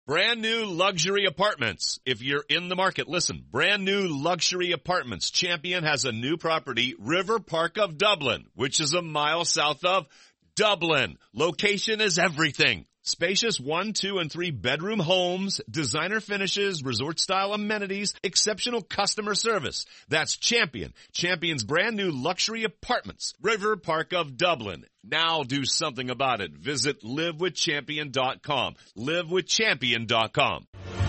Brand new luxury apartments. If you're in the market, listen. Brand new luxury apartments. Champion has a new property, River Park of Dublin, which is a mile south of Dublin. Location is everything. Spacious 1, 2, and 3 bedroom homes, designer finishes, resort-style amenities, exceptional customer service. That's Champion. Champion's brand new luxury apartments. River Park of Dublin. Now do something about it. Visit livewithchampion.com. livewithchampion.com.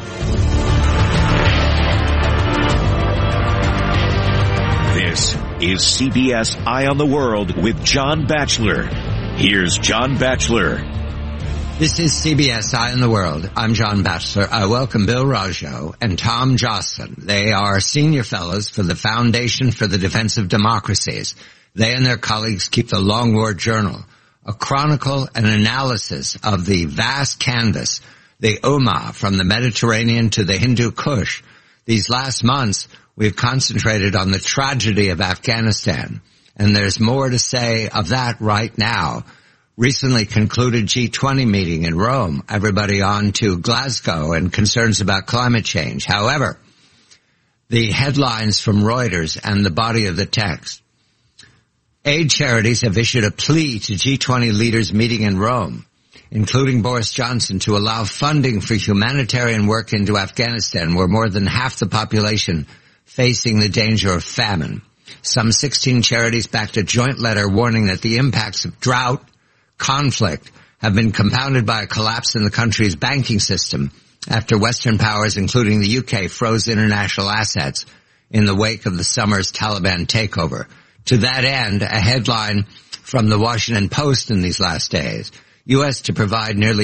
This is CBS Eye on the World with John Batchelor. Here's John Batchelor. This is CBS Eye on the World. I'm John Batchelor. I welcome Bill Rajo and Tom Joscelyn. They are senior fellows for the Foundation for the Defense of Democracies. They and their colleagues keep the Long War Journal, a chronicle and analysis of the vast canvas, the Ummah, from the Mediterranean to the Hindu Kush. These last months, we've concentrated on the tragedy of Afghanistan, and there's more to say of that right now. Recently concluded G20 meeting in Rome, everybody on to Glasgow and concerns about climate change. However, the headlines from Reuters and the body of the text. Aid charities have issued a plea to G20 leaders meeting in Rome, including Boris Johnson, to allow funding for humanitarian work into Afghanistan, where more than half the population facing the danger of famine. Some 16 charities backed a joint letter warning that the impacts of drought, conflict have been compounded by a collapse in the country's banking system after Western powers, including the UK, froze international assets in the wake of the summer's Taliban takeover. To that end, a headline from the Washington Post in these last days, U.S. to provide nearly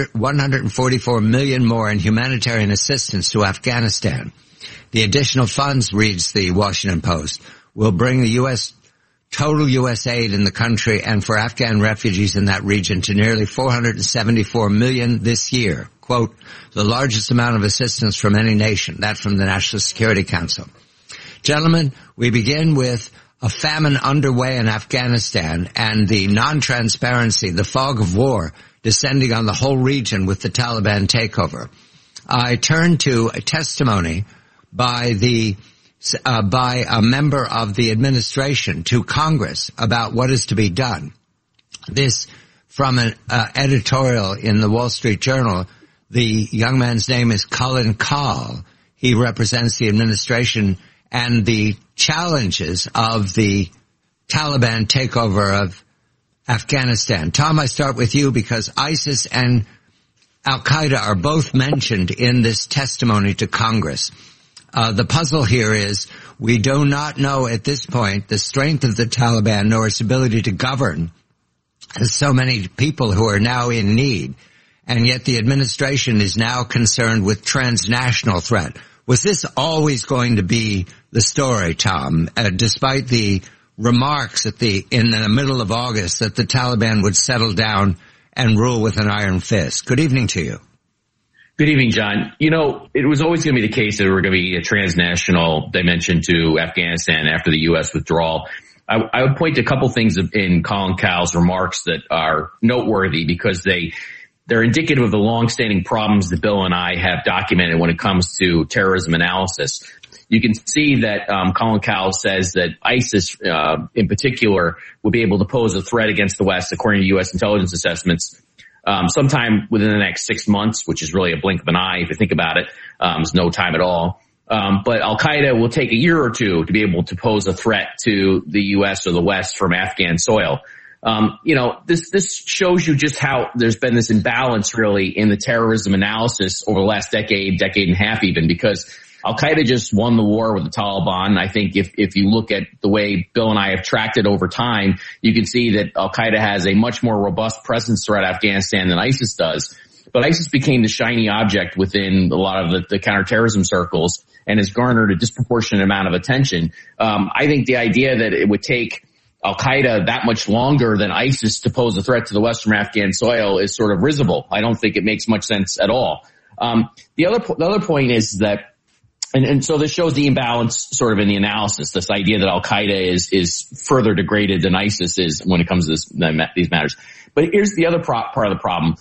144 million more in humanitarian assistance to Afghanistan. The additional funds, reads the Washington Post, will bring the total U.S. aid in the country and for Afghan refugees in that region to nearly 474 million this year. Quote, the largest amount of assistance from any nation. That from the National Security Council. Gentlemen, we begin with a famine underway in Afghanistan and the non-transparency, the fog of war descending on the whole region with the Taliban takeover. I turn to a testimony by a member of the administration to Congress about what is to be done. This from an editorial in the Wall Street Journal. The young man's name is Colin Kahl. He represents the administration and the challenges of the Taliban takeover of Afghanistan. Tom, I start with you because ISIS and Al-Qaeda are both mentioned in this testimony to Congress. The puzzle here is we do not know at this point the strength of the Taliban nor its ability to govern. There's so many people who are now in need, and yet the administration is now concerned with transnational threat. Was this always going to be the story, Tom, despite the remarks in the middle of August that the Taliban would settle down and rule with an iron fist? Good evening to you. Good evening, John. You know, it was always going to be the case that there were going to be a transnational dimension to Afghanistan after the U.S. withdrawal. I would point to a couple things in Colin Kahl's remarks that are noteworthy because they're indicative of the longstanding problems that Bill and I have documented when it comes to terrorism analysis. You can see that Colin Kahl says that ISIS in particular would be able to pose a threat against the West, according to U.S. intelligence assessments, sometime within the next 6 months, which is really a blink of an eye if you think about it. It's no time at all. But Al-Qaeda will take a year or two to be able to pose a threat to the U.S. or the West from Afghan soil. This shows you just how there's been this imbalance really in the terrorism analysis over the last decade and a half even, because Al-Qaeda just won the war with the Taliban. I think if you look at the way Bill and I have tracked it over time, you can see that Al-Qaeda has a much more robust presence throughout Afghanistan than ISIS does. But ISIS became the shiny object within a lot of the counterterrorism circles and has garnered a disproportionate amount of attention. I think the idea that it would take Al-Qaeda that much longer than ISIS to pose a threat to the West from Afghan soil is sort of risible. I don't think it makes much sense at all. The other point is that, and so this shows the imbalance sort of in the analysis, this idea that Al-Qaeda is further degraded than ISIS is when it comes to these matters. But here's the other part of the problem.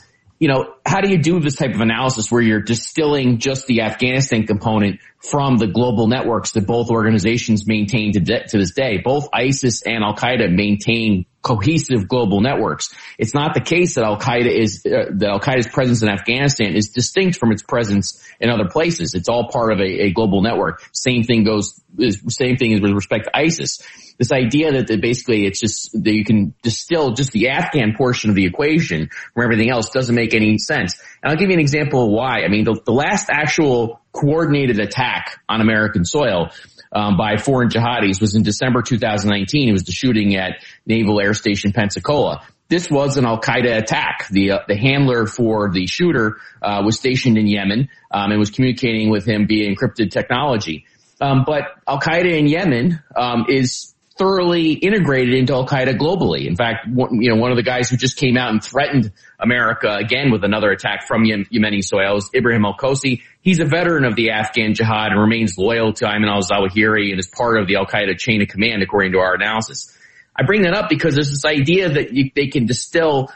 how do you do this type of analysis where you're distilling just the Afghanistan component from the global networks that both organizations maintain to this day? Both ISIS and Al-Qaeda maintain cohesive global networks. It's not the case that Al-Qaeda's presence in Afghanistan is distinct from its presence in other places. It's all part of a global network. Same thing is with respect to ISIS. This idea that basically it's just that you can distill just the Afghan portion of the equation from everything else doesn't make any sense. And I'll give you an example of why. I mean, the last actual coordinated attack on American soil by foreign jihadis was in December 2019. It was the shooting at Naval Air Station Pensacola. This was an Al-Qaeda attack. The handler for the shooter was stationed in Yemen and was communicating with him via encrypted technology. But Al-Qaeda in Yemen is thoroughly integrated into Al-Qaeda globally. In fact, one of the guys who just came out and threatened America again with another attack from Yemeni soil is Ibrahim al-Kosi. He's a veteran of the Afghan jihad and remains loyal to Ayman al-Zawahiri and is part of the Al-Qaeda chain of command, according to our analysis. I bring that up because there's this idea that they can distill,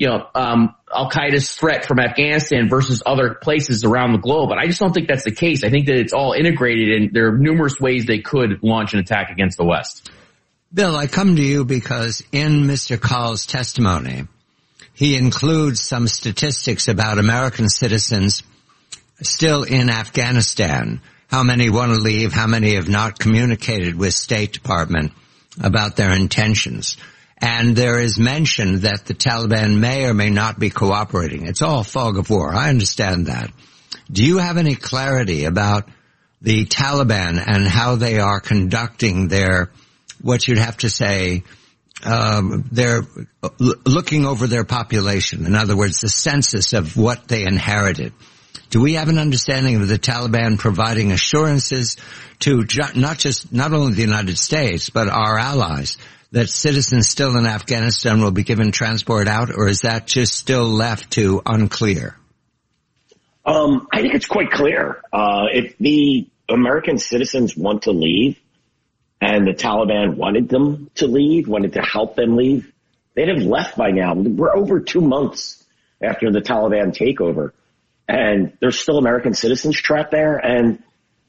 Al-Qaeda's threat from Afghanistan versus other places around the globe. But I just don't think that's the case. I think that it's all integrated and there are numerous ways they could launch an attack against the West. Bill, I come to you because in Mr. Kahl's testimony, he includes some statistics about American citizens still in Afghanistan. How many want to leave? How many have not communicated with State Department about their intentions? And there is mention that the Taliban may or may not be cooperating. It's all fog of war. I understand that. Do you have any clarity about the Taliban and how they are conducting what you'd have to say, they're looking over their population. In other words, the census of what they inherited. Do we have an understanding of the Taliban providing assurances to not only the United States, but our allies, that citizens still in Afghanistan will be given transport out, or is that just still left to unclear? I think it's quite clear. If the American citizens want to leave, and the Taliban wanted them to leave, wanted to help them leave, they'd have left by now. We're over 2 months after the Taliban takeover, and there's still American citizens trapped there. And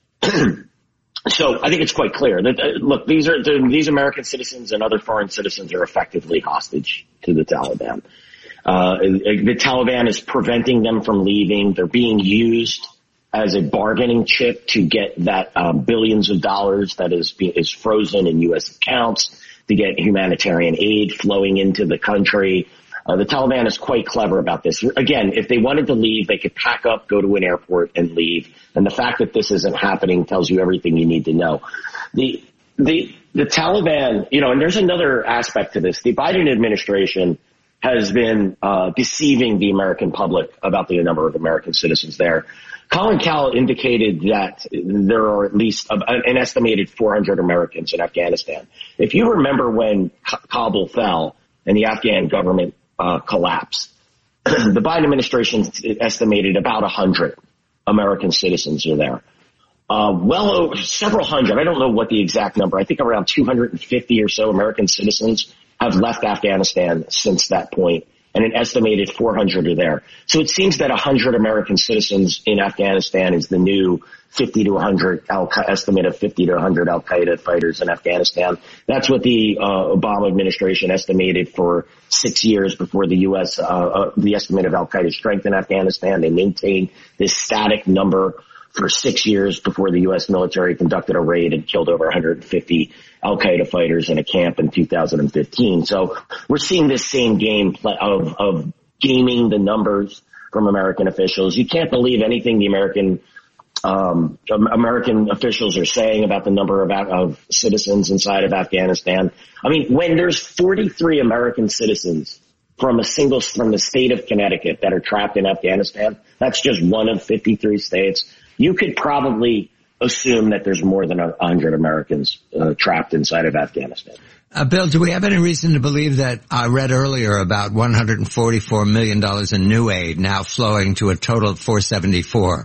so I think it's quite clear that, look, these American citizens and other foreign citizens are effectively hostage to the Taliban. The Taliban is preventing them from leaving. They're being used as a bargaining chip to get that billions of dollars that is frozen in U.S. accounts, to get humanitarian aid flowing into the country. The Taliban is quite clever about this. Again, if they wanted to leave, they could pack up, go to an airport, and leave. And the fact that this isn't happening tells you everything you need to know. The Taliban, and there's another aspect to this. The Biden administration has been deceiving the American public about the number of American citizens there. Colin Kahl indicated that there are at least an estimated 400 Americans in Afghanistan. If you remember when Kabul fell and the Afghan government collapsed, the Biden administration estimated about 100 American citizens are there. Well over several hundred. I don't know what the exact number. I think around 250 or so American citizens have left Afghanistan since that point, and an estimated 400 are there. So it seems that 100 American citizens in Afghanistan is the new 50 to 100 estimate of 50 to 100 Al-Qaeda fighters in Afghanistan. That's what the Obama administration estimated for 6 years before the U.S. The estimate of Al-Qaeda strength in Afghanistan. They maintained this static number for 6 years before the U.S. military conducted a raid and killed over 150 Al-Qaeda fighters in a camp in 2015. So we're seeing this same game of gaming the numbers from American officials. You can't believe anything the American officials are saying about the number of citizens inside of Afghanistan. I mean, when there's 43 American citizens from the state of Connecticut that are trapped in Afghanistan, that's just one of 53 states. You could probably assume that there's more than 100 Americans trapped inside of Afghanistan. Bill, do we have any reason to believe that I read earlier about $144 million in new aid now flowing to a total of $474,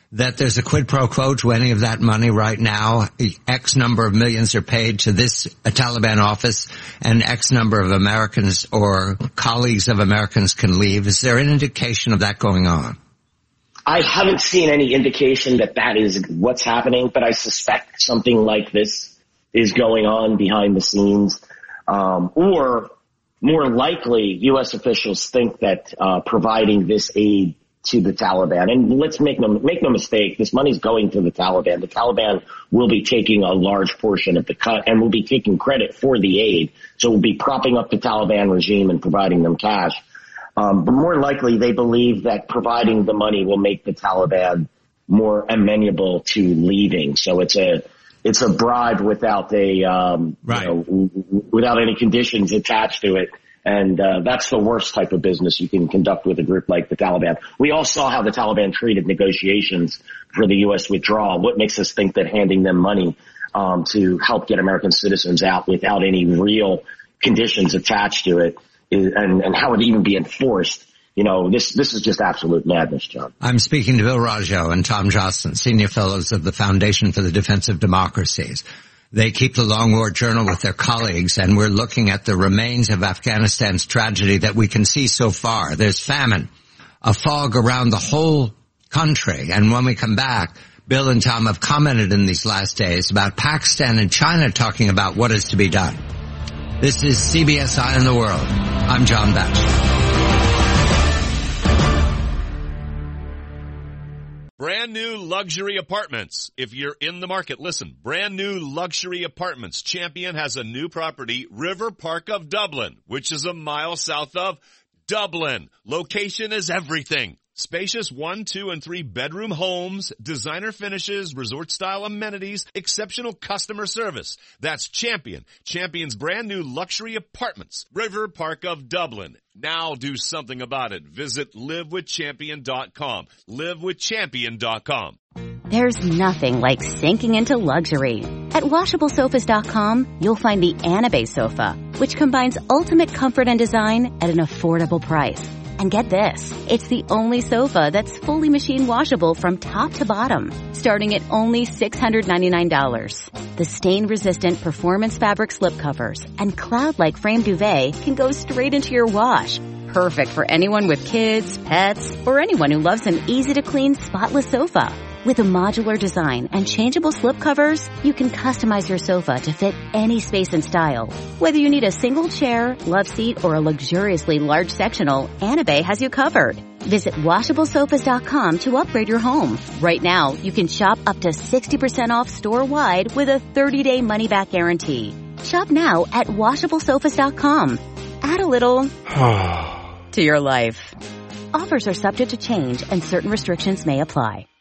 that there's a quid pro quo to any of that money right now? X number of millions are paid to this Taliban office and X number of Americans or colleagues of Americans can leave. Is there an indication of that going on? I haven't seen any indication that that is what's happening, but I suspect something like this is going on behind the scenes. Or more likely, U.S. officials think that providing this aid to the Taliban, and let's make no mistake, this money's going to the Taliban. The Taliban will be taking a large portion of the cut and will be taking credit for the aid. So we'll be propping up the Taliban regime and providing them cash. But more likely, they believe that providing the money will make the Taliban more amenable to leaving. So it's a bribe without without any conditions attached to it. And that's the worst type of business you can conduct with a group like the Taliban. We all saw how the Taliban treated negotiations for the U.S. withdrawal. What makes us think that handing them money to help get American citizens out without any real conditions attached to it and how it even be enforced? You know, this is just absolute madness, John. I'm speaking to Bill Raggio and Tom Joscelyn, senior fellows of the Foundation for the Defense of Democracies. They keep the Long War Journal with their colleagues, and we're looking at the remains of Afghanistan's tragedy that we can see so far. There's famine, a fog around the whole country. And when we come back, Bill and Tom have commented in these last days about Pakistan and China talking about what is to be done. This is CBS Eye on the World. I'm John Batchelor. Brand new luxury apartments. If you're in the market, listen, brand new luxury apartments. Champion has a new property, River Park of Dublin, which is a mile south of Dublin. Location is everything. Spacious 1, 2, and 3 bedroom homes, designer finishes, resort-style amenities, exceptional customer service. That's Champion. Champion's brand new luxury apartments. River Park of Dublin. Now do something about it. Visit livewithchampion.com. livewithchampion.com. There's nothing like sinking into luxury. At WashableSofas.com, you'll find the Anabe sofa, which combines ultimate comfort and design at an affordable price. And get this, it's the only sofa that's fully machine washable from top to bottom, starting at only $699. The stain-resistant performance fabric slipcovers and cloud-like frame duvet can go straight into your wash. Perfect for anyone with kids, pets, or anyone who loves an easy-to-clean, spotless sofa. With a modular design and changeable slipcovers, you can customize your sofa to fit any space and style. Whether you need a single chair, love seat, or a luxuriously large sectional, Anabe has you covered. Visit WashableSofas.com to upgrade your home. Right now, you can shop up to 60% off store-wide with a 30-day money-back guarantee. Shop now at WashableSofas.com. Add a little to your life. Offers are subject to change and certain restrictions may apply.